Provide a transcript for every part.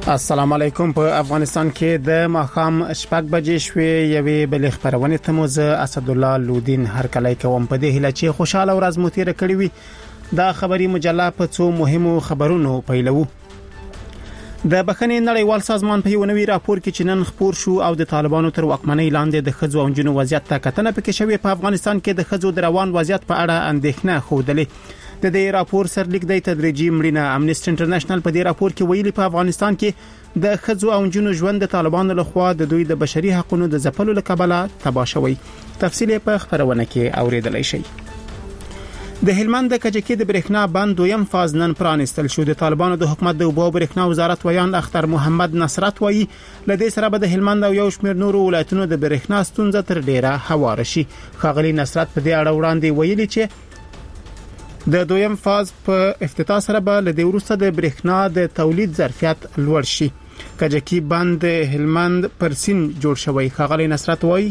السلام علیکم. په افغانستان کې د ماښام شپږ بجې شوې یوې بل خبرونه ته موزه اسد الله لودین هر کله کوم په دې هله چې خوشاله ورځ مو تیر کړی وي. دا خبري مجله په څو مهمو خبرونو پیلو. د بخښنې نړیوال سازمان په یو نوي راپور کې چې نن خپور شو او د طالبانو تر واکمنۍ لاندې د خځو او نجونو وضعیت ته کتنه پکې شوې. په افغانستان کې د خځو د روان وضعیت په اړه اندېښنه خوده. د دې راپور سرلیک د تدریجي مړینه امنیسټي انټرنیشنل په دې راپور کې ویلي په افغانستان کې د خځو او نجونو ژوند د طالبانو لخوا د دوی د بشري حقوقو د ځپلو لکبله تباه شوی. تفصیل په خبرونه کې اوریدلای شئ. د هلمند د کجکی د برېښنا بند دویم فاز نن پرانستل شو. د طالبانو د حکومت د اوبو برېښنا وزارت ویان اختر محمد نصرت وایي لدې سره به د هلمند او یو شمېر نورو ولایتونو د برېښنا ستونزه تر ډیره هواره شي. خاغلی نصرت په دې اړه وړاندې ویلي چې د دویم فاز په افتتاح سره به له دې وروسته د برېښنا د تولید ظرفیت لوړ شي. کجکی بند هلمند پر سین جوړ شوی. خاغلی نصرت وایي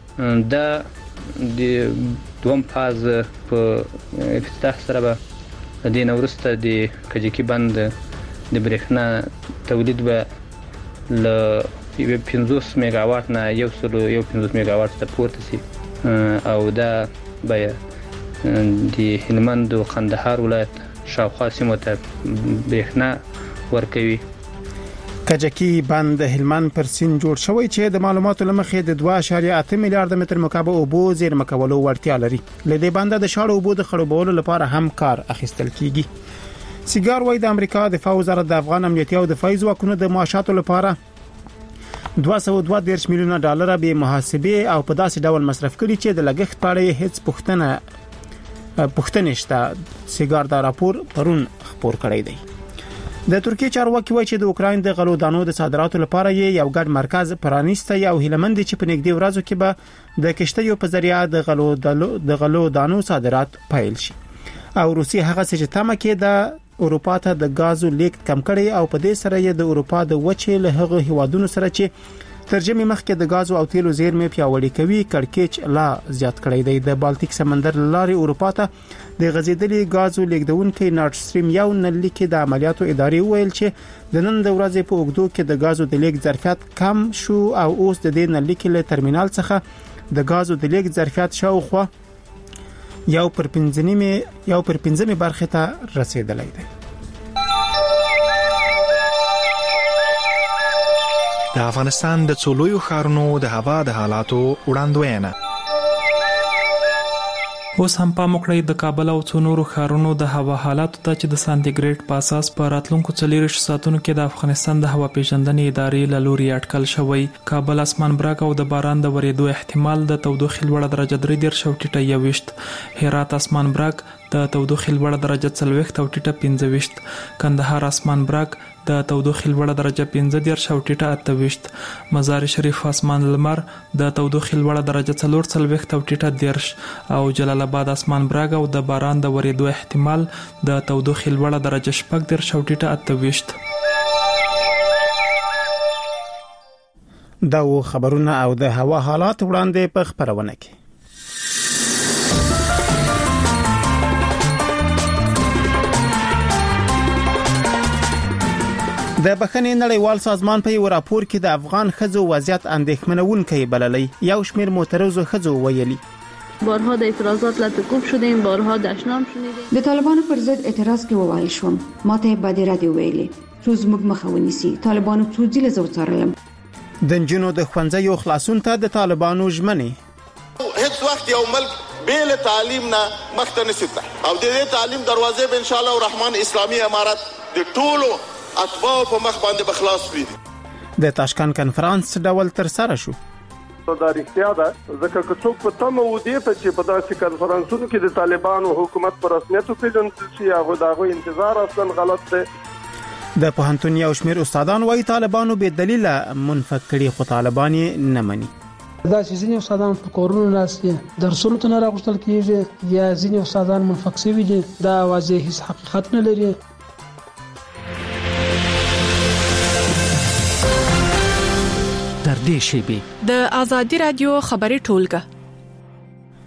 د دویم فاز په افتتاح سره به د دې وروسته د کجکی بند د برېښنا تولید به ل 50 میگاوات نه 150 میگاوات ته پورته شي او دا به د هلمند او قندهار ولایت شاوخوا سیمو ته برېښنا ورکوي. کجکی بند هلمند پر سین جوړ شوی چې د معلوماتو لمخې د 2.8 میلیارډ متر مکعب اوبو زیرمه کولو وړتیا لري. لدې بند د شاړو اوبو د خړوبولو لپاره هم کار اخیستل کیږي. سیګار وای د امریکا د دفاع وزارت د افغان امنیتي او دفاعي ځواکونو د معاشاتو لپاره 232 میلیونه ډالر به محاسبه او په داسې ډول مصرف کړي چې د لګښت په اړه هیڅ پوښتنه شته. سیګار دا راپور پرون خپور کړی دی. د ترکیه چارواکي وایي چې د اوکراین د غلو دانو د صادراتو لپاره یو ګډ مرکز پرانیسته او هلمند چې په نږدې ورځو کې به د کشتیو په ذریعہ د غلو دانو صادرات پیل شي. او روسیه هغه چې تمه کې د اروپا ته د غازو لیک کم کړي او په دې سره یې د اروپا د وچې له هغه هیوادونو سره چې ترجمه مخکې د غازو او تیلو زیرمې پیاوړې کوي کړکېچ لا زیات کړی دی. د بالټیک سمندر لارې اروپا ته د غزیدلي غازو لیکدونکو نارډ سټریم یو نل کې د عملیاتو ادارې ویل چې د نن د ورځې په اوږدو کې د غازو د لیک ظرفیت کم شو او اوس د دې نل کې له ترمینال څخه د غازو د لیک ظرفیت شاوخوا یو پر 15 برخه ته رسیدلی دی. د افغانستان د څولویو ښارونو د هوا د حالاتو وړاندوینه. اوس هم په مکړی د کابل او څو نورو ښارونو د هوا حالاتو ته چې د سانتیګریډ په اساس په راتلونکو 40 ساعتونو کې د افغانستان د هوا پیژندنې ادارې له لوري اټکل شوی. کابل اسمان براک او د باران د ورېدو احتمال د تودوخې لوړه درجه 3 او ټیټه 21. هرات اسمان براک د تودوخې لوړه درجه 40 او ټیټه 25. کندهار اسمان براک د تودوخې لوړه درجه 15 او ټیټه 28. مزار شریف اسمان لمر د تودوخې لوړه درجه 40 او ټیټه 10. او جلال آباد اسمان براک او د باران د ورېدو احتمال د تودوخې لوړه درجه 14 او ټیټه 28. دا خبرونه او د هوا حالات وړاندې په خبرونه کې. د بخښنې نړیوال سازمان په یو راپور کې د افغان ښځو وضعیت اندېښمنونکی بللی. یو شمېر معترضو ښځو ویلي بارها د اعتراضات لاتکوب شدیم، بارها دشنام شنیدیم. د طالبانو پر ضد اعتراض کې وویل شوم، ماته بادره دی ویلي چې زموږ مخه ونیسي. طالبانو څو ځله زوڅارلم. د نجونو د ښوونځیو خلاصون ته د طالبانو ژمنې هیڅ وخت یو ملک بیل تعلیم نه مخته نشته او د دې تعلیم دروازې به ان شاء الله الرحمن اسلامي امارت د ټولو اتباع په مخ باندې بخلاص وي. د تاشکند کنفرانس ډول تر سره شو. دا رښتیا ده ځکه که څوک په تمه ودی ته چې په داسې کنفرانسونو کې د طالبانو حکومت پر رسمیت پیژندل شي هغه دغه انتظار اصلا غلط دی. د پوهنتون یو شمېر استادان وايي طالبانو به دلیل منفک کړي خو طالبان یې نه مني. دا چې ځینې استادان په کورونو ناستي درسونو ته نه راغوښتل کېږي یا ځینې استادان منفک شوي دي دا واضح هیڅ حقیقت نه لري. در دې شیبې د ازادي رادیو خبري ټولګه.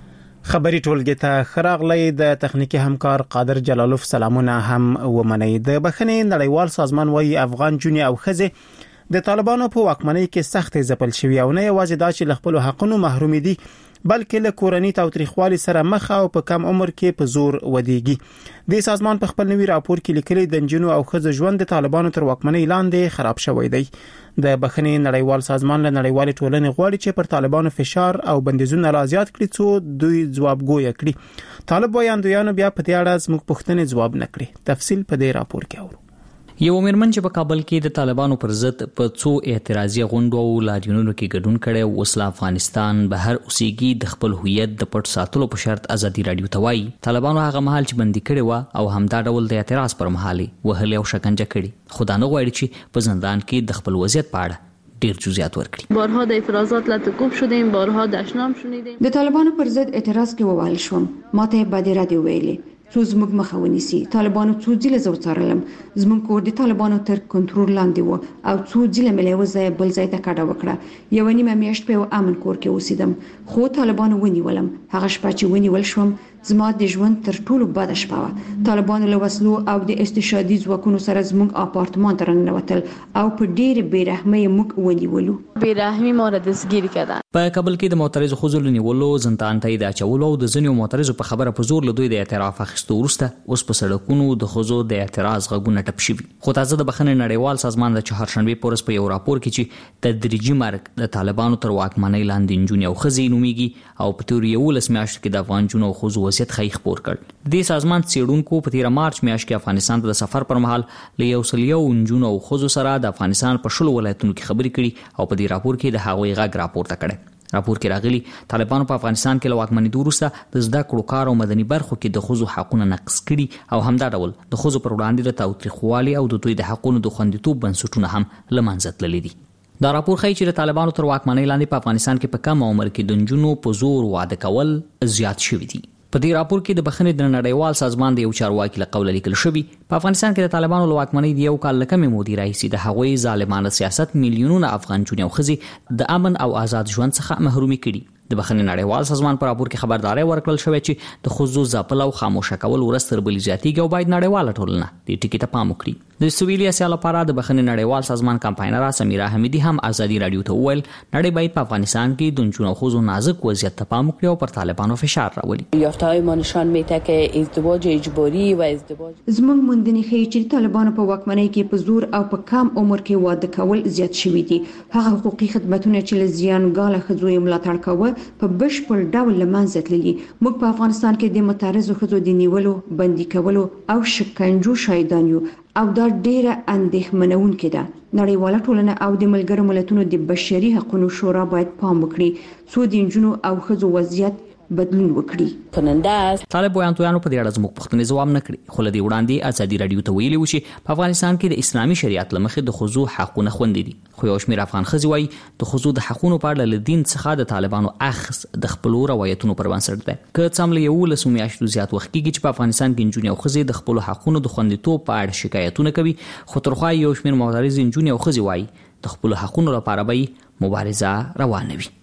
خبري ټولګي ته خراغلی د تخنیکی همکار قادر جلالوف سلامونه هم ومني. د بخښنې نړیوال سازمان وايي افغان جونې او ښځې د طالبانو په واکمنۍ کې سخت ځپل شوی او نه یوازې دا چې له خپل حقونو محروم دي بلکې له کورنۍ تاوتریخوالي سره مخ او په کم عمر کې په زور ودیږي. د سازمان په خپل نوي راپور کې لیکلي د جنونو او ښځو ژوند د طالبانو تر واکمنۍ لاندې خراب شوی دی. د بخښنې نړیوال سازمان له نړیوال ټولنې غواړي چې پر طالبانو فشار او بندیزونه لا زیات کړي څو دوی ځوابګوی کړي. طالب وایاندویانو بیا په دې اړه زموږ پوښتنې ځواب نه کړي. تفصیل په دې راپور کې اورو. یو میرمن چې په کابل کې د طالبانو پر ضد په څو اعتراضي غونډو او لاریونونو کې ګډون کړي او وسله افغانستان بهر اوسېږي د خپل هویت د پټ ساتلو په شرط ازادي رادیو ته وایي طالبانو هغه مهال چې بندي کړي و او همدا ډول د اعتراض پر مهال وهلي او شکنجه کړي خو دا نه غواړي چې په زندان کې د خپل وضعیت په اړه ډیر جزئیات ورکړي. بارها د اعتراضات لتکوب شدیم، بارها دشنام شنیدیم. د طالبانو پر ضد اعتراض کې وویل شوم ماته بعد رادیو ویلي څو زموږ مخه ونیسي. طالبانو څو ځله زه وڅارلم زموږ کور د طالبانو تر کنټرول لاندې و او څو ځله مې له ځای بل ځای ته کډه وکړه. یو نیمه میاشت په امن کور کې اوسېدم خو طالبانو ونیولم. هغه شپه چې ونیول شوم زما د ژوند تر ټولو بده شپه وه. طالبانو له وسلو او د استشهادي ځواکونو سره زموږ اپارتمان ته راننوتل او په ډېرې بېرحمۍ موږ ونیولو. بېرحمي ما را دستګیر کردن. په کابل کې د معترضو ښځو له نیولو زندان ته د اچولو او د ځینو معترضو په خبره په زور له دوی د اعتراف اخیستو وروسته اوس په سړکونو د ښځو د اعتراض غږونه ټپ شوي. خو تازه د بخښنې نړیوال سازمان د چهارشنبې په ورځ په یو راپور کې چې تدریجي مرګ د طالبانو تر واکمنۍ لاندې نجونې او ښځې نومیږي او په تېرو 11 میاشتو کې د افغان نجونو او ښځو وضعیت ښایي خپور کړ. د سازمان څېړونکو په 13 مارچ میاشت کې افغانستان ته د سفر پر مهال له 101 نجونو او ښځو سره د افغانستان په 10 ولایتونو کې خبرې کړي او په دې راپور کې د هغوی غږ راپورته کړی. راپور کې راغلي طالبانو په افغانستان کې له واکمنۍ وروسته د زده کړو کار او مدني برخو کې د ښځو حقونه نقض کړي او همدا ډول د ښځو پر وړاندې د تاوتریخوالي او د دوی د حقونو د خوندیتوب بنسټونه هم له منځه تللي دي. دا راپور ښیي چې د طالبانو تر واکمنۍ لاندې په افغانستان کې په کم عمر کې د نجونو په زور واده کول زیات شوي دي. په دې راپور کې د بخښنې د نړیوال سازمان د یو چارواکي له قوله لیکل شوي په افغانستان کې د طالبانو له واکمنۍ د یو کال له کمې مودې راهیسې د هغوی ظالمانه سیاست میلیونونه افغان نجونې او ښځې د امن او آزاد ژوند څخه محرومې کړي. د بخښنې نړیوال سازمان په راپور کې خبرداری ورکړل شوی چې د ښځو ځپل او خاموشه کول ورځ تر بلې زیاتېږي او باید نړیواله ټولنه دې ټکي ته پام وکړي. د سویلي اسیا لپاره د بخښنې نړیوال سازمان کمپاینره سمیرا حمیدي هم ازادي رادیو ته وویل نړۍ باید په افغانستان کې د نجونو او ښځو نازک وضعیت ته پام وکړي او پر طالبانو فشار راولي. یافته‌های ما نشان میده که ازدواج اجباری و ازدواج زموږ موندنې ښیي چې طالبانو په واکمنۍ کې په زور او په کم عمر کې واده کول زیات شوي دي. هغه حقوقي خدمتونه چې له زیانګاله ښځو یې ملاتړ کوه په بشپړ ډول له منځه تللي. موږ په افغانستان کې د معترضو ښځو د نیولو بندي کولو او شکنجو شاهدان یو او دا ډیره اندېښمنونکې ده. نړیواله ټولنه او د ملګرو ملتونو د بشري حقوقو شورا باید پام وکړي څو د نجونو او ښځو وضعیت بدلون وکړي. کننده است طالب وایاندویانو په دې اړه زموږ پوښتنې ځواب نه کړي خو له دې وړاندې ازادي رادیو ته ویلي و چې په افغانستان کې د اسلامي شریعت له مخې د ښځو حقونه خوندي دي. خو یو شمېر افغان ښځې وایي د ښځو د حقونو په اړه له دین څخه د طالبانو اخذ د خپلو روایتونو پر بنسټ دی. که څه هم له 11 میاشتو زیات وخت کېږي چې په افغانستان کې نجونې او ښځې د خپلو حقونو د خوندیتوب په اړه شکایتونه کوي خو ترخوا یو شمېر معترضې نجونې او ښځې وایي د خپلو حقونو لپاره به مبارزه روانه وي.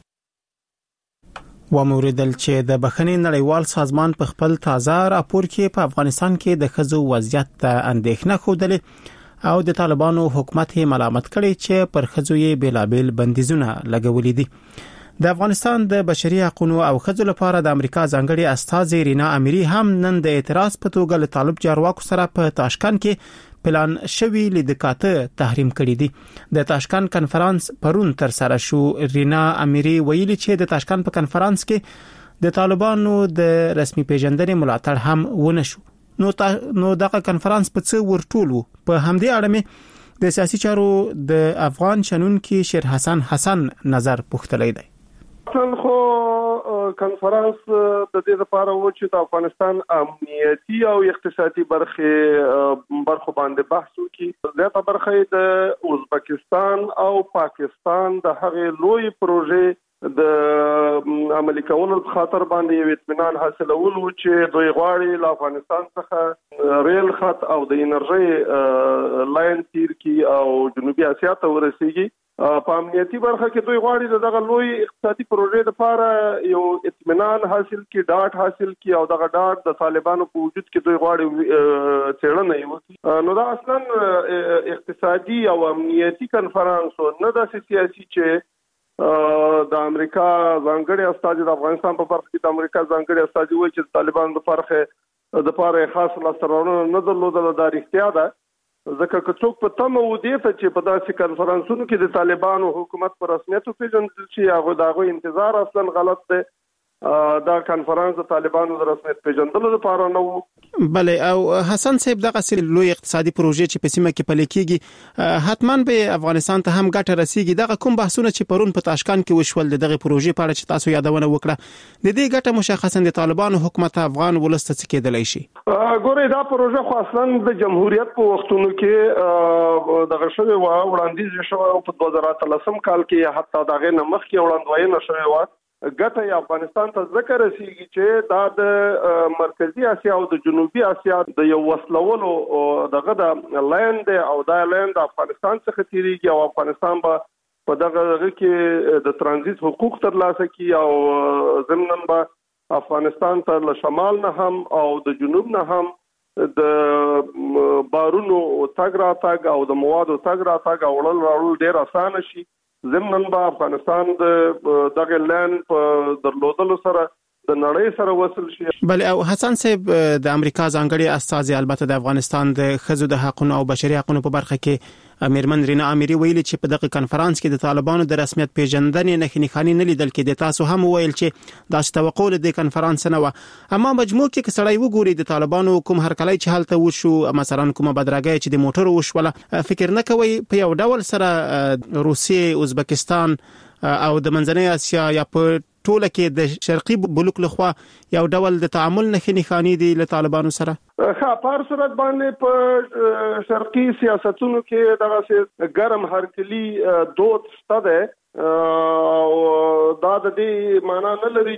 وموریدل چې د بخښنې نړیوال سازمان په خپل تازه راپور کې په افغانستان کې د ښځو وضعیت ته اندېښنه ښودلې او د طالبانو حکومت یې ملامت کړي چې پر ښځو یې بیلابیل بندیزونه لګولي دي. د افغانستان د بشري حقوقو او ښځو لپاره د امریکا ځانګړي استازي رینا اميري هم نن د اعتراض په توګه له طالب چارواکو سره په تاشکند کې پلان شوی لیدکاته تحریم کړی دي. د تاشکند کنفرانس پرون تر سره شو. رینا اميري ویلي چې د تاشکند په کنفرانس کې د طالبانو د رسمي پیژندنې ملاتړ هم ونه شو. نو دغه کنفرانس په څه ورټولو په همدې اړه مې د سیاسي چارو د افغان شنونکي شیر حسن نظر پوښتلی دی. خو کنفرانس د دې لپاره و چې د افغانستان امنیتي او اقتصادي برخو باندې بحث وکړي. زیاته برخه د ازبکستان او پاکستان د هغې لوی پروژې د عملي کولو خاطر باندې یو اطمینان حاصلول و چې دوی غواړي له افغانستان څخه ریل خط او د انرژي لاین تیر کی او جنوبي اسیا ته ورسیږي. په امنیتي برخه کې دوی غواړي دغه لوی اقتصادي پروژې لپاره یو اطمینان حاصل کړي، ډاټ حاصل کړي او دغه ډاټ د طالبانو په وجود کې دوی غواړي څېړنه وکړي. نو دا اصلا اقتصادي او امنیتي کنفرانس نه د سیاسي چې د امریکا ځانګړي استازي د افغانستان په برخه کې د امریکا ځانګړي استازي وایي چې طالبان د لپاره خاص لاسته نه درلودل، دا رښتیا ده. ځکه که څوک په تمه ودی ته چې په داسې کنفرانسونو کې د طالبانو حکومت په رسمیت وپېژندل شي، هغه دغه انتظار اصلا غلط دی. دا کنفرانس د طالبانو د رسمیت پیژندلو لپاره نه وو. بله، او حسن صاحب دغه لوی اقتصادي پروژې چې په سیمه کې پلي کیږي حتماً به افغانستان ته هم ګټه رسیږي. دغه کوم بحثونه چې پرون په تاشکند کې وشول دغه پروژې په اړه چې تاسو یادونه وکړه، د دې ګټه مشخصاً د طالبانو حکومت افغان ولست څخه کېدلای شي؟ ګورې دا پروژه خو اصلا د جمهوریت په وختونو کې دغه شوی و، وړاندیز شوی په 2013 کال کې، حتی دغه نمخ کې وړاندوینه شوی و. ګټه یې افغانستان ته ذکر رسیږي چې دا د مرکزی اسیا او د جنوبي اسیا د یو وسلولو دغه د لاند او دا لاند افغانستان څخه تیریږي او افغانستان په دغه کې د ترانزیت حقوق ترلاسه کوي او ضمناً به افغانستان ته له شمال نه هم او د جنوب نه هم د بارونو تګ راتګ او د موادو تګ راتګ او وړل ډیر اسانه شي. ضمناً به افغانستان د دغه لاند په درلودلو سره د نړۍ سره وصل شي. بله، او حسن صاحب د امریکا ځانګړي استازي البته د افغانستان د ښځو د حقوقو او بشري حقوقو په برخه کې امیرمن رینا اميري ویلي چې په دغه کنفرانس کې د طالبانو د رسمیت پیژندنې نښې نه لیدل کېدې. تاسو هم ویل چې دا توقع د کنفرانس نه و، اما مجموع کې سړی وګوري د طالبانو کوم هرکلی چې حالت وشو، مثلا کومه بدرګي چې د موټرو وشوله، فکر نه کوي په یو ډول سره روسیه، ازبکستان او د منځنۍ اسیا یا په ټوله کې د شرقي بلوک لخوا یو ډول د تعامل نښې دي له طالبانو سره؟ په صورت باندې په شرقي سیاستونو کې دغه ګرم هرکلی دود شته ده او دا د دې معنی نه لري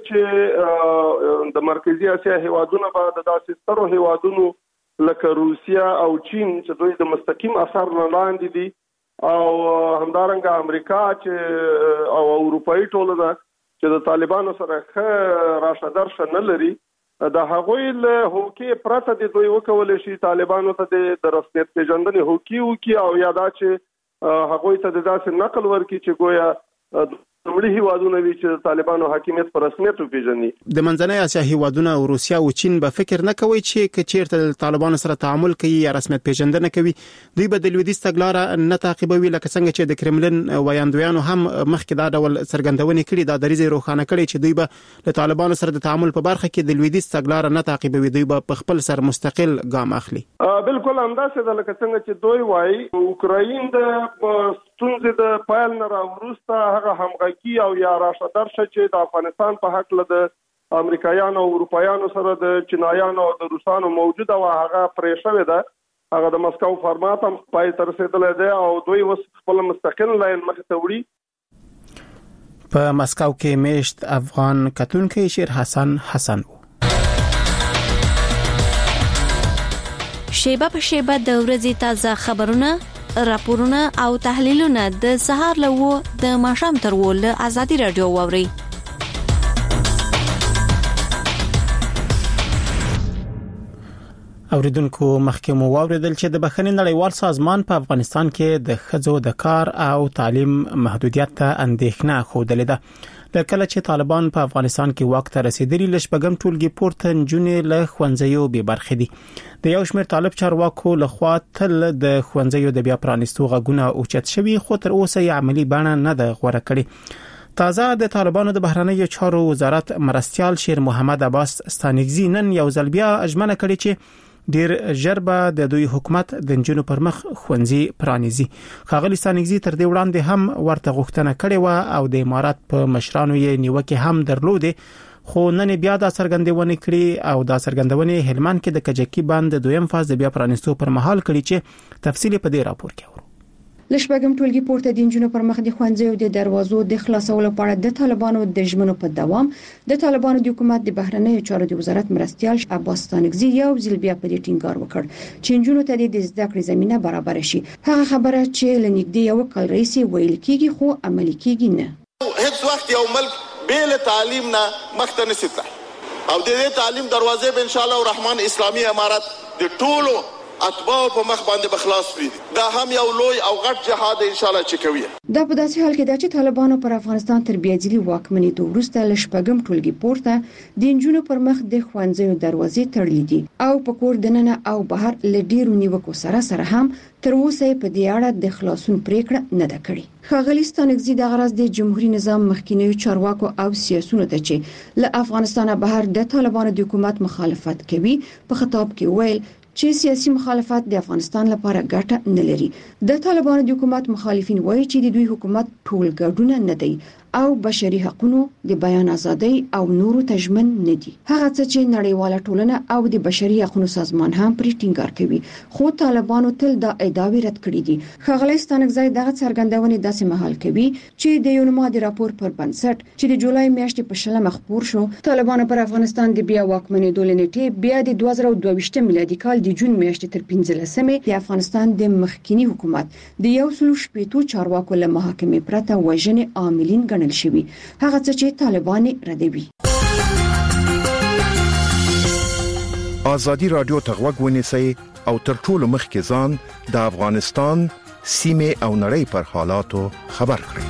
چې د مرکزی اسیا هیوادونو به د داسې سترو هیوادونو لکه روسیا او چین چې دوی د مستقیم اثر نه لاندې دي او همدارنګه امریکا چې او اروپאי ټولنه چې د طالبانو سره ښه راشه درشه نه لري، د هغوی له هوکې پرته د دوی وکولای شي طالبانو ته د رسمیت پیژندنې هوکې وکړي او یا دا چې هغوی ته د داسې نقل ورکړي چې گویا وړي هیوادونه وی چې طالبانو حاکمیت پر رسمیت وپیژني. د منځنۍ اسیا هیوادونه او روسیا او چین به فکر نه کوي چې چیرته طالبانو سره تعامل کوي یا رسمیت پیژندنه کوي، دوی به د لویدیځ تګلارې نه تعقیبوي، لکه څنګه چې د کرملین ویاندویانو هم مخکې دا ډول څرګندونې کړي، دا دریځ روښانه کړي چې دوی به له طالبانو سره د تعامل په برخه کې د لویدیځ تګلارې نه تعقیبوي، دوی به په خپل سر مستقل ګام اخلي. بالکل همداسې ده لکه څنګه چې دوی وایي اوکراین د ستونزې د پایل نه راوروسته هغه همغږي او یا راشه درشه چې د افغانستان په حق له د امریکایانو او اروپایانو سره د چینایانو او د روسانو موجوده و هغه پرې شوې ده، هغه د مسکو فارمات هم پای تر رسیدلې ده او دوی وس خپل مستقل لاین مخ ته وړي. په مسکو کې میشت افغان کتونکي شیر حسن شیبه په شیبه د ورځې تازه خبرونه، راپورونه او تحلیلونه د سهار له د ماښام تر ول ازادي رادیو ووري. اوریدونکو مخکې مو واوریدل چې د بخښنې نړیوال سازمان په افغانستان کې د ښځو د کار او تعلیم محدودیت ته اندېښنه خوده ده. لکه چې طالبان په افغانستان کې واک ته رسیدلي لشبګم ټولګي پورته نجونې له ښوونځیو به برخې دي. د یو شمېر طالب چارواکو لخوا تل د ښوونځیو د بیا پرانیستو غږونه اوچت شوي، خو تر اوسه یې عملی بڼه نه ده غوړه کړې. تازه د طالبانو د بهرنیو چارو وزارت مرستيال شیر محمد عباس ستانګزی نن یو ځل بیا اجمنه کړي چې ډیر ژر به د دوی حکومت د جنونو پر مخ ښوونځي پرانیزي. ښاغلي ستانګزی تر دې وړاندې هم ورته غوښتنه کړې و او د امارات په مشرانو یې نیوکه هم درلوده، خو نن بیا دا څرګندونه کړې او دا څرګندونه هلمند کې د کجکی بند دویم فاز د بیا پرانیستو پر مهال کړي چې تفصیل په دې راپور کې ورو. لشبګم ټولګي پورته د انجونو پر مخ د خوانځو د دروازو د خلاصولو په اړه د طالبانو د ژمنو په دوام د طالبانو د حکومت د بهرنیو چارو د وزارت مرستيال عباس ستانکزي یو ځل بیا په دې ټینګار وکړ چې انجونو ته د زده کړې زمينه برابر شي. هغه خبره چې لنګدي یو کال رئیس ویل کیږي خو عملي کیږي نه. هیڅ وخت یو ملک بیل تعلیم نه مخته نشي او د دې تعلیم دروازې به ان شاء الله الرحمن اسلامي امارت د ټولو اتباع په مخ باندې بخلاص وي. دا هم یو لوی او غټ جهاد ان شاء الله چې کوي. دا په داسې حال کې چې طالبانو پر افغانستان تر بیا ځلي واکمنۍ ته وروسته لشبګم ټولګي پورته د انجونو پر مخ د خوانځو دروازې تړلې دي او په کور دننه او بهر لډیرو نیوکو سره هم تر اوسه په دې اړه د خلاصون پریکړه نه ده کړې. ښاغلي ستانکزي د غرض د جمهوریت نظام مخکینیو چارواکو او سیاسيونو ته چې له افغانستانه بهر د طالبانو د حکومت مخالفت کوي په خطاب کې ویل چې سیاسي مخالفت د افغانستان لپاره ګټه نه لري. د طالبانو د حکومت مخالفین وایي چې د دوی حکومت ټول ګډون نه دی او بشري حقوقو د بیان ازادي او نورو تضمین نه دي. هغه څه چې نړیواله ټولنه او د بشري حقوقو سازمان هم پرې ټینګار کوي خو طالبانو تل دا ادعاوې رد کړې دي. ښاغلي ستانکزي دغه څرګندونې داسې مهال کوي چې د یو نمادي راپور پر بنسټ چې د جولای میاشتې په شلمه خبر شو طالبانو پر افغانستان د بیا واکمنۍ دولنټي بیا د 2022 میلادي کال د جون میاشتې تر 15مې د افغانستان د مخکینی حکومت د یو سلو شپېتو چارواکو له محاکمې پرته وژنې عاملین ګڼل شوی. هغه څه چې طالبان ردوي. ازادي رادیو ته غوږ ونیسئ او تر ټولو مخکې ځان د افغانستان سیمه او نړۍ پر حالاتو خبر کړئ.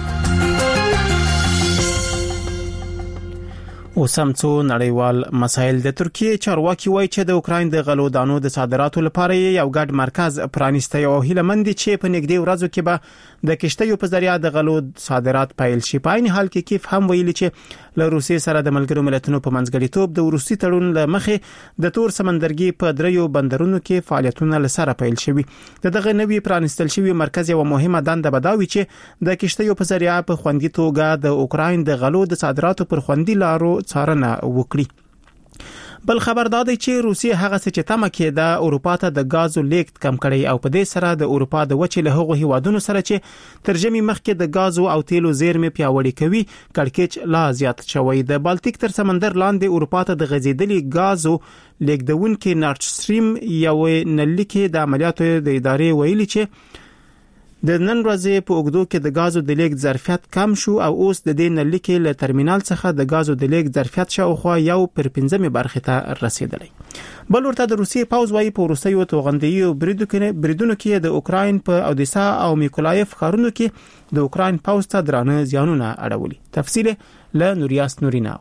اوسم څو نړیوال مسایل. د ترکیه چارواکي وایي چې د اوکراین د غلو دانو د صادراتو لپاره یو ګډ مرکز پرانیسته او هیلمند چې په نږدې ورځو کې به د کشتیو په ذریعہ د غلو صادرات پیل شي. په عین حال کې کیف هم ویلي چې له روسیې سره د ملګرو ملتونو په منځګړیتوب د روسي تړون له مخې د تور سمندرګي په دریو بندرونو کې فعالیتونه لسره پیل شوي. دغه نوی پرانیستل شوی مرکز یو مهمه دنده بداوي چې د کشتیو په ذریعہ په خوندي توګه د اوکراین د غلو د صادراتو پر خوندي لارو څارنه وکړي. بل خبر دادی چې روسیه هغه څه چې تمه کېده اروپا ته د غازو لیکت کم کړي او په دې سره د اروپا د وچې له هغو هیوادونو سره چې ترجمه مخکې د غازو او تیلو زیرمې پیاوړي کوي کړکېچ لا زیات شوی. د بالټیک تر سمندر لاندې اروپا ته د غځېدلي غازو لیکدونکو نارد سټریم یو نلکه د عملیاتو د ادارې ویلي چې د نن ورځې په اوګدو کې د غازو د لیک ظرفیت کم شو او اوس د دې نلکه له ترمینال څخه د غازو د لیک ظرفیت شاوخوا یو پر 15 برخه ته رسیدلی. بل ورته د روسیې پاوز وايي په روسیو توغندیو بریدونو کې د اوکراین په اودیسا او میکولایف ښارونو کې د اوکراین پاوز ته درانه زیانونه اړولي. تفصیل له نوریاس نورینا.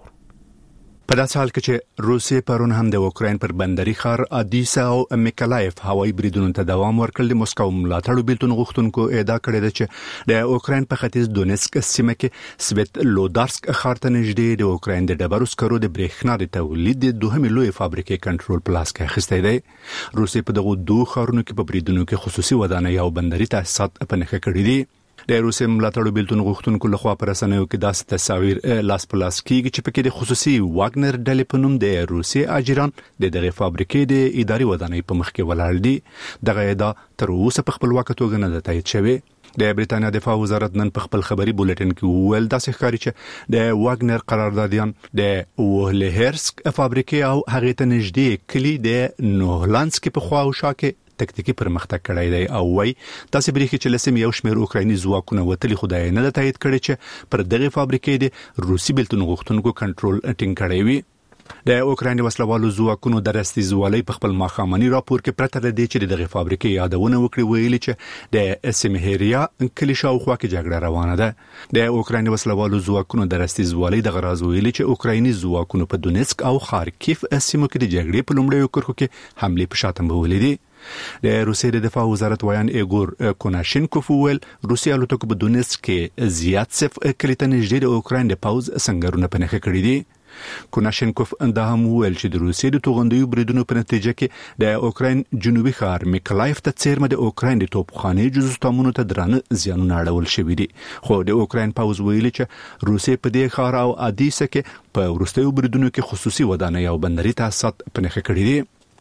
په داسې حال کې چې روسیې پرون هم د اوکراین پر بندري ښار اودیسا او میکولایف هوایي بریدونو ته دوام ورکړ. د موسکو ملاتړو بیلتون غوښتونکو ادعا کړې ده چې د اوکراین په ختیځ دونیسک سیمه کې سویت لودارسک ښار ته نږدې د اوکراین د ډبرو سکرو د برېښنا د تولید د دوهمې لوی فابریکې کنټرول پلاس کې اخیستی دی. روسیې په دغه دوه ښارونو کې په بریدونو کې خصوصي ودانۍ او بندري تاسیسات په نښه کړي دي. د روسي ملاتړو بیلتون غوښتونکو لخوا پر رسنیو کې داسې تصاویر لاس په لاس کیږي چې پکې د خصوصي واګنر ډلې په نوم د روسي اجران د دغه فابریکې د اداري ودانۍ په مخ کې ولاړ دي. دغه ادعا تر اوسه په خپلواک توګه نه ده تایید شوې. د بریټانیا دفاع وزارت نن په خپل خبري بولټین کې وویل داسې ښکاري چې د واګنر قراردادیان د وهلهرسک فابریکې او هغه ته نږدې کلی د نوهلانسک په خوا او شا کې تکتیکی پرمختګ کړی دی او وای تاسو بریخي چې لسم یو شمېر اوکرایني ځواکونه وتلی خدای نه تایید کړي چې پر دغه فابریکې د روسي بیلتون غوښتونکو کنټرول ټینګ کړی وي. د اوکراین وسلوالو ځواکونو د رستيزوالۍ په خپل ماخامني راپور کې پرته لدی چې دغه فابریکې یادونه وکړي ویلي چې د سیمهریا کلی شاوخوا کې جګړه روانه ده. د اوکراین وسلوالو ځواکونو د رستيزوالۍ د غراز ویلي چې اوکرایني ځواکونو په دونیسک او خارکیف سیمو کې د جګړې په لومړیو کرښو کې حمله په شاتم ولیدي. د روسیې د دفاع وزارت ویان ایګور کوناشینکوف ویل روسیا الوتکو په دونیسک کې زیات صف کلی ته نږدې د اوکراین د پاوز سنگرونه په نښه کړي دي. کوناشینکوف دا هم ویل چې د روسیې د توغندیو بریدونو په نتیجه کې د اوکراین جنوبي ښار میکولایف ته څیرمه د اوکراین د توپخانې جزستامونو ته درانه زیانونه اړول شوي دي. خو د اوکراین پاوز ویلي چې روسیې په دې ښار او اودیسا کې په وروستیو بریدونو کې خصوصي ودانۍ او بندري تاسیسات په نښه کړي دي.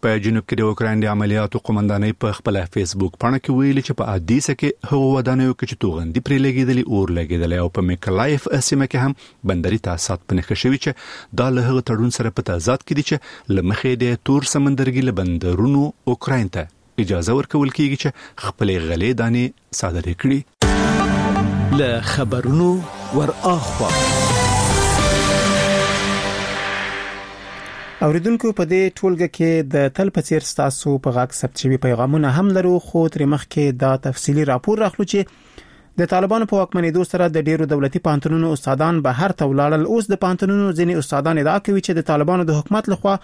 په جنوب کې د اوکراین د عملیاتو قومندانۍ په خپل فیسبوک باندې کې ویلي چې په ادیسه کې هغه ودانیو کې چې توغندي پرې لګیدلې اور لګیدلې او په میکلایف سیمه کې هم بندري تاسیسات په نښه شوي چې دا له هغه تړون سره په تضاد کې دي چې لمخې د تور سمندرګي له بندرونو اوکراین ته اجازه ورکول کیږي چې خپل غلې دانې صادرې کړي. له خبرونو ور اخوا اوریدونکو په دې ټولګه کې د تل په څیر تاسو په غاک ثبت شوی پیغامونه هم لرو، خو تر مخکې دا تفصيلي راپور راخلو چې د طالبانو په واکمنېدو سره د ډیرو دولتي پانتونونو استادان بهر ته ولاړل. اوس د پانتونونو ځینې استادان ادعا کوي چې د طالبانو د حکومت لخوا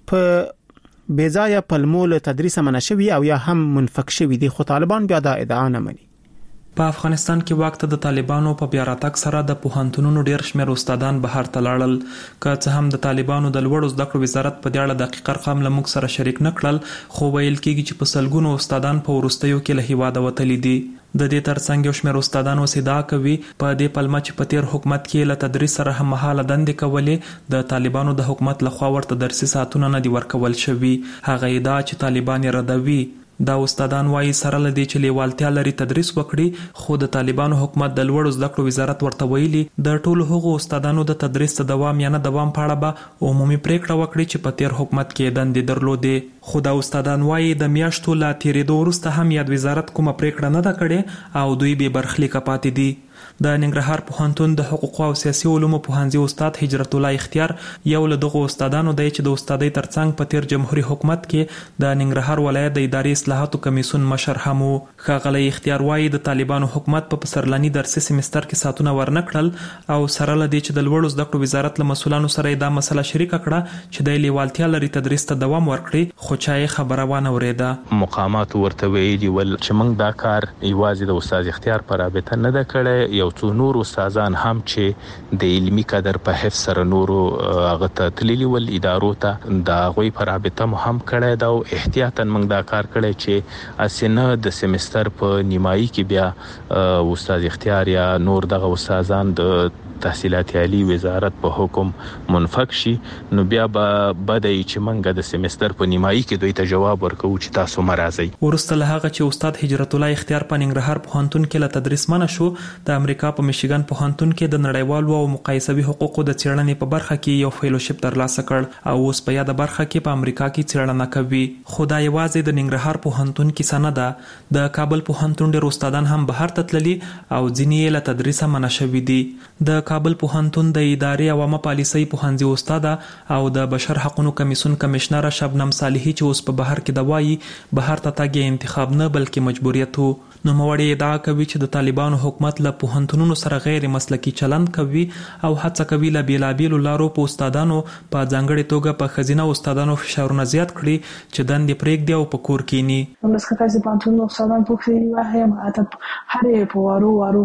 په بیځایه پلمول تدریس منشوي او یا هم منفک شوی دي، خو طالبان بیا دا ادعا نه مني. په افغانستان کې وخت د طالبانو په بیا راتګ سره د پوهنتونونو ډیر شمېر استادان بهر ته لاړل. که څه هم د طالبانو د لوړو زده کړو وزارت په دې اړه دقیق ارقام له موږ سره شریک نه کړل، خو ویل کېږي چې په سلګونو استادان په وروستیو کې له هیواده وتلي دي. د دې ترڅنګ یو شمېر استادان ادعا کوي په دې پلمه چې په تیر حکومت کې له تدریس سره هم مهاله دندې کولې د طالبانو د حکومت لخوا ورته درسي ساعتونه نه دي ورکول شوي. هغه ادعا چې طالبان ردوي. دا استادان وايي سره لدی چې لیوالتیا لري تدریس وکړي، خو د طالبانو حکومت د لوړو زده کړو وزارت ورته ویلي د ټولو هغو استادانو د تدریس ته دوام یا نه دوام په اړه به عمومي پریکړه وکړي چې په تیر حکومت کې دندې درلودې. خو دا استادان وايي د میاشتو لا تیرېدو وروسته هم یاد وزارت کومه پریکړه نه ده کړې او دوی به برخلیک پاتې دي. د ننګرهار پوهنتون د حقوق او سیاسي علومو پوهنځي استاد هجرت الله اختیار یو له دغه استادانو دی چې د استادۍ ترڅنګ په تیر جمهوریت حکومت کې د ننګرهار ولایت د اداري اصلاحاتو کمیسیون مشر هم و. ښاغلی اختیار وايي د طالبانو حکومت په پسرلني درسي سیمستر کې ساعتونه ورنکړل او سره له دې چې د لوړو زده کړو وزارت له مسولانو سره دا مسله شریکه کړه چې د لیوالتیا لري تدریس ته دوام ورکړي، خو چا یې خبره وانه اورېده. مقامات ورته ویلي ول چې موږ دا کار یوازې د استاد اختیار پر رابطه نه ده کړی، یو څو نور استادان هم چې د علمي قدر په حفظ سره نورو هغه ته تللي ول ادارو ته دا غوي پر رابطه مو هم کړی دا او احتیاطاً موږ دا کار کړی چې اسنه د سیمستر په نیمایي کې بیا استاد اختیار یا نور دغه استادان د تحصیلات عالی وزارت په حکم منفک شي، نو بیا به بدای چې منګه د سیمستر په نیمایي کې دوی ته جواب ورکو چې تاسو مرزي. ورسته له هغه چې استاد هجرت الله اختیار په ننګرهار پوهنتون کې له تدریس منع شو، د امریکا په میشیګن پوهنتون کې د نړیوالو او مقایسوي حقوقو د څېړنې په برخه کې یو فیلوشپ ترلاسه کړ او اوس په یاده برخه کې په امریکا کې څېړنه کوي. خو دا یوازې د ننګرهار پوهنتون کې نه ده، د کابل پوهنتون ډېر استادان هم بهر ته تللي او ځینې یې له تدریسه منع شوي دي. د کابل پوهنتون د ادارې عوامه پالیسۍ پوهنځي استاد او د بشر حقوقو کمیسیون کمشنر شبنم صالحي چې اوس په بهر کې دوایي بهر ته تګ انتخاب نه بلکې مجبوریت وو. نو موړي ادعا کوي چې د طالبانو حکومت له پوهنتونونو سره غیر مسلکي چلند کوي او هڅه کوي له بیلابیلو لارو په استادانو په ځانګړي توګه په خزینه استادانو فشارونه زیات کړي چې دندې پرېږدي او په کور کینی. همداسې چې پوهنتونونو استادان په کې واهم اته هر په وارو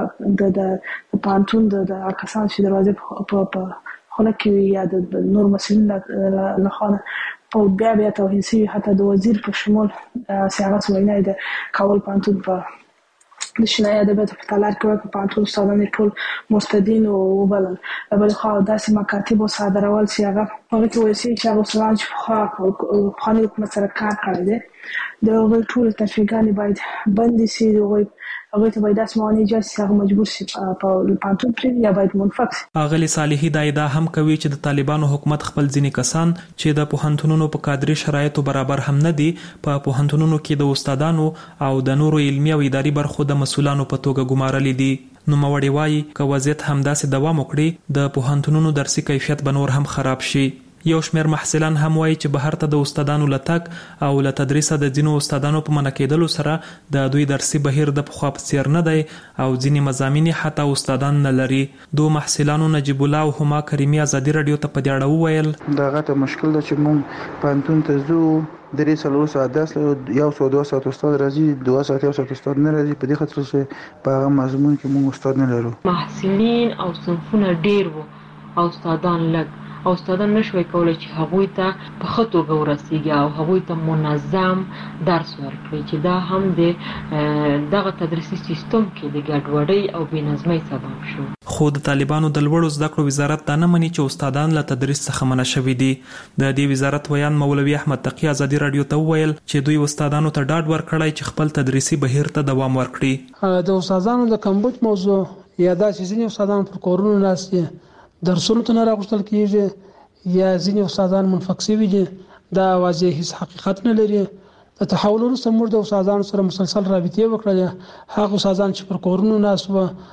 د پوهنتون د کسان چې دروازه په خونه کې یا د نور مسؤلین له خوا په بیا توهین شوي، حتی د وزیر په شمول سیاست وینای د کابل پوهنتون په د شنای ادبیاتو په تالار کې په پوهنتون استادان ټول مستدین او وبلل. بل خو داسې مکاتب صادرول چې هغه په کې وایي چې هغه استادان چې په خاني حکومت سره کار کړی دی د هغوی ټول تشویقانې باید بندې شي، هغوی ته باید داسې موانع ایجاد شي هغه مجبور شي په پوهنتون پرېږدي یا باید منفک شي. اغلې صالحي دا ادعا هم کوي چې د طالبانو حکومت خپل ځینې کسان چې د پوهنتونونو په کادري شرایطو برابر هم نه دي په پوهنتونونو کې د استادانو او د نورو علمي او اداري برخو د مسؤلانو په توګه ګمارلي دي. نوموړی وایي که وضعیت همداسې دوام وکړي د پوهنتونونو درسي کیفیت به نور هم خراب شي. یو شمېر محصلان هم وایي چې بهر ته د استادانو لتک او له تدریسه د ځینو استادانو په منع کېدلو سره د دوی درسي بهیر د پخوا په څیر نه دی او ځینې مضامین حتی استادان نه لري. دو محصلانو نجیب الله او هما کریمي ازادي رادیو ته په دې اړه وویل دا غټه مشکل ده چې مونږ پوهنتون ته ځو درې څلور ساعت درس لرو، یو ساعت 2 ساعت استاد راځي، 2 ساعت 1 ساعت استاد نه راځي، په دې خاطر چې په هغه مضمون کې مونږ استاد نه لرو. محصلین او صنفونه ډیر وو او استادان لږ او استادان نشوي کولای چې هغوی ته په ښه توګه ورسیږي او هغوی ته منظم درس ورکړي چې دا هم د دغه تدریسي سیستم کې د ګډوډۍ او بې نظمۍ سبب شو. خو د طالبانو د لوړو زده کړو وزارت دا نه مني چې استادان له تدریس څخه منع شوي دي. د دې وزارت ویان مولوي احمد تقی ازادي رادیو ته وویل چې دوی استادانو ته ډاډ ورکړی چې خپل تدریسي بهیر ته دوام ورکړي. د استادانو د کمبود موضوع یا دا چې ځینې استادان پر کورونو ناست درسونو ته نه راغوښتل کیږي یا ځینې استادان منفق شوي دي، دا واضح هیڅ حقیقت نه لري. د تحول وروسته موږ د استادانو سره مسلسل رابطې وکړلې. هغه استادان چې پر کورونو ناست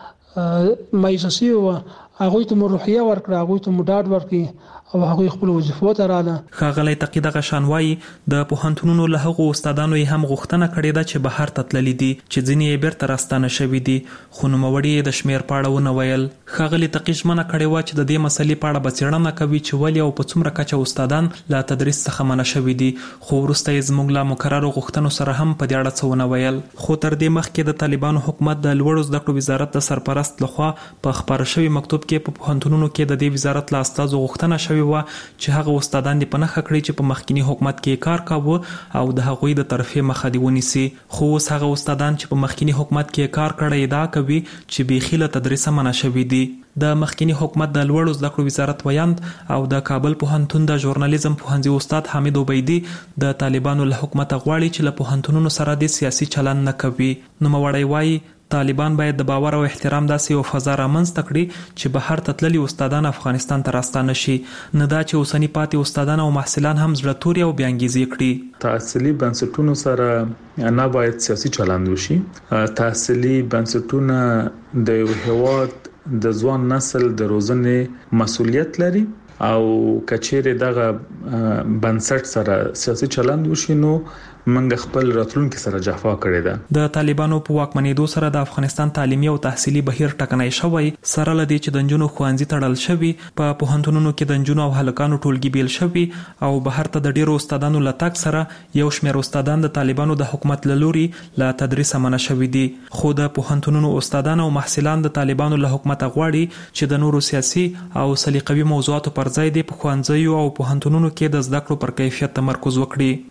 وو مایوسه وو هغوی ته مو روحیه ورکړه، هغوی ته مو ډاډ ورکړي او هغوی خپل وظیفو ته رااله. ښاغلی تقی دغه شان وایي د پوهنتونونو له هغو استادانو یې هم غوښتنه کړې ده چې بهر ته تللي دي چې ځینې یې بیرته راستانه شوي دي، خو نوموړي یې د شمېر په اړه ونه ویل. ښاغلي تقی ژمنه کړې وه چې د دې مسلې په اړه به څېړنه کوي چې ولې او په څومره کچه استادان له تدریس څخه منع شوي دي، خو وروسته یې زموږ له مکررو غوښتنو سره هم په دې اړه څه ونه ویل. خو تر دې مخکې د طالبانو حکومت د لوړو زده کړو وزارت د سرپرست لخوا په خپاره شوي مکتوب کې په پوهنتونونو کې د دې وزارت له استازو غوښتنه شوې وه چې هغه استادان دې په نښه کړي چې په مخکینی حکومت کې کار کاوه او د هغوی د طرفې مخه دې ونیسي. خو اوس هغه استادان چې په مخکینی حکومت کې کار کړی ادعا کوي چې بیخي له تدریسه منع شوي دي. د مخکینی حکومت د لوړو زده کړو وزارت ویاند او د کابل پوهنتون د ژورنالیزم پوهنځي استاد حامد عبیدي د طالبانو له حکومت غواړي چې له پوهنتونونو سره د سیاسي چلند نه کوي. نوموړی وایي طالبان باید د باور او احترام داسې یو فضا رامنځته کړي چې بهر ته تللي استادان افغانستان ته راستانه شي، نه دا چې اوسني پاتې استادان او محصلان هم زړه توري او بېانګیزې کړي. تحصیلي بنسټونو سره نه باید سیاسي چلند وشي. تحصیلي بنسټونه د یو هېواد د ځوان نسل د روزنې مسؤلیت لري او کچېره دغه بنسټ سره سیاسي چلند وشي نو منګ خپل راتلونکو سره جفا کړی ده. د طالبانو په واکمنېدو سره د افغانستان تعلیمي او تحصیلي بهیر ټکنی شوی، سره لدی چې د نجونو ښوونځي تړل شوي، په پوهنتونونو کې د نجونو او هلکانو ټولګي بیل شوي او بهر ته د ډیرو استادانو له تګ سره یو شمېر استادان د طالبانو د حکومت له لوري له تدریسه منع شوي دي. خو د پوهنتونونو استادان او محصلان د طالبانو له حکومت غواړي چې د نورو سیاسي او سلیقوي موضوعاتو پر ځای د ښوونځیو او پوهنتونونو کې د زده کړو پر کیفیت تمرکز وکړي.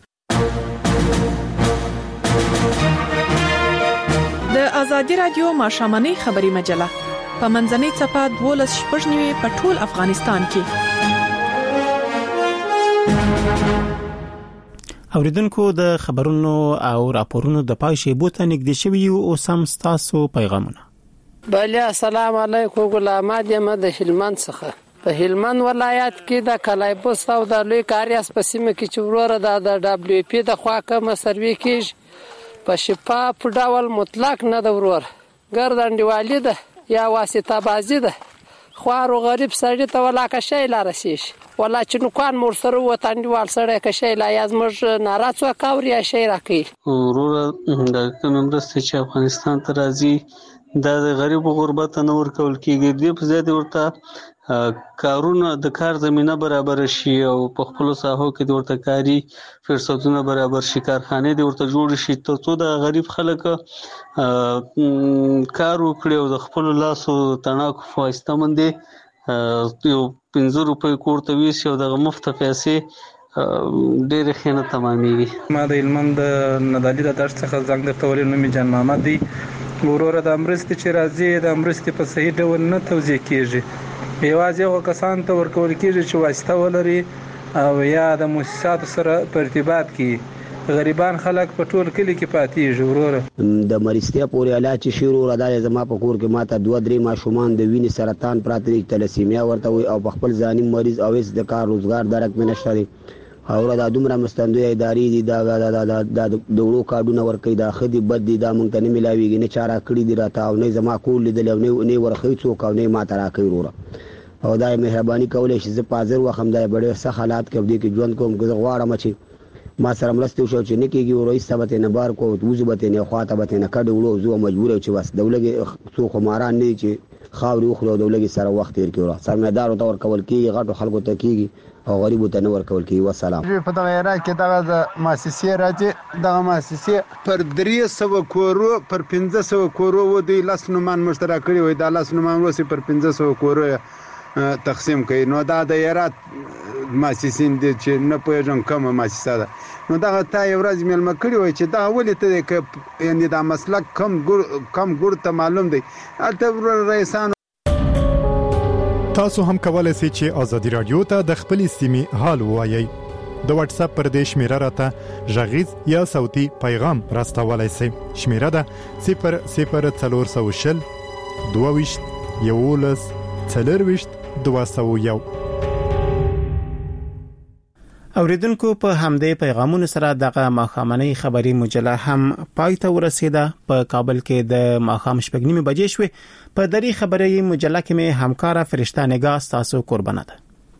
د ازادي رادیو ماشامنۍ خبري مجله په منځنۍ صفحه 12 په ټول افغانستان کې. اوریدونکو د خبرونو او راپورونو د پای شیبو ته نږدې شوي او سم تاسو پیغامونه. بله السلام علیکم، غلام یم د هلمند څخه. په هلمند ولایت کې د کلایبوس او د لوی کاریاس په سیمه کې چې وروره د دبليو پی د خوا کوم سروي کېږي په شفاف ډول مطلق نه د ورور ګردنډوالي ده یا واسطه بازي ده. خوار او غریب سړی ته ولا که شی لا رسیږي، ولا چې نوکان مور سره وطنډوال سړی که شی لا یا زموږ ناره څوک اوري یا شی راکوي. وروره د کومې مرستې چې افغانستان ته راځي دا د غریب او غربت نه ورکول کېږي، دې په ځای ورته کارونه د کار زمينه برابر شي او په خپل ساحو کې د ورته کاری فرصتونه برابر شي، کارخانه د ورته جوړ شي ترڅو د غریب خلک کار وکړي او د خپل لاسو تڼاکو فایسته مندي یو 15 روپۍ کوړه ویسي او د مفت پیسې ډېر خینه تمامېږي. ما د هلمند ندالي د درس څخه زنګ درته ولې نوم جان محمد دی. وروره د امرستي چې راځي د امرستي په صحیح ډول نه توزیع کیږي، یوازې هغه کسان ته ورکول کیږي چې واسطه ولري او یا د مؤسساتو سره په ارتباط کې غریبان خلک په ټول کلی کې پاتېږي. وروره د مرستیا پورې علاج چې شروع راځي زما په کور کې ماته 2-3 ماشومان د وینې سرطان پراته دي، تلسیمیا ورته وي او په خپل ځاني مریض او هیڅ د کار روزګار درک نه شته. او را د دومره مستندوی ادارې دي د دولو کارډونه ورکوي، دا خدي بد دي، دا مونږ ته نه ملاویږي، نه چاره کړی دي راته او نه زما کول لیدل او نه ورخوي څوک او نه ماته راکوي. وروره او دا مهرباني کولای شي زه په حاضر وخم دا ډېر سخت حالات کې دي کې ژوند کوم، زه غواړم چې ما سره مرسته وشو چې نه کېږي ورو ایسته نه بار کو وځو به نه خواته به نه کډ وړو زو مجبور چې بس دولګي څو خماران نه چې خاوري خو دولګي سره وخت تیر کړو سرمایدار او تور کول کېږي غټو خلکو ته کېږي او غریب ته نه ورکول کېږي. والسلام. په دغه عراق کې دغه مؤسسې راځي، دغه مؤسسې پر 300 کورو پر 1500 کورو و دی لاس نومان مشترک کړي وي، دا لاس نومان وسی پر 1500 کورو تقسیم کړي. نو دا د عراق مؤسسین دي چې نه پوهېږم کومه مؤسسه ده، نو دغه تا یو ورځ مېلمه کړي وای چې دا ولې ته کې یعنی دا مسلک کم ګور ته معلوم دی. البته رئیسانو تاسو هم کولای شئ چې ازادي رادیو ته د خپلې سیمې حال ووایئ. د واتس اپ پر دې شمیره راته ژغیز یا صوتي پیغام راستولای شئ. شمیره ده 00420 22 11 201. اوریدونکو په همدې پیغامونو سره دغه ماخامنۍ خبری مجله هم پای ته ورسیده. په کابل کې د ماخام 8:30 بجې شوې. په دری خبری مجله کې مې همکارا فرشته نگاه تاسو قربانه ده.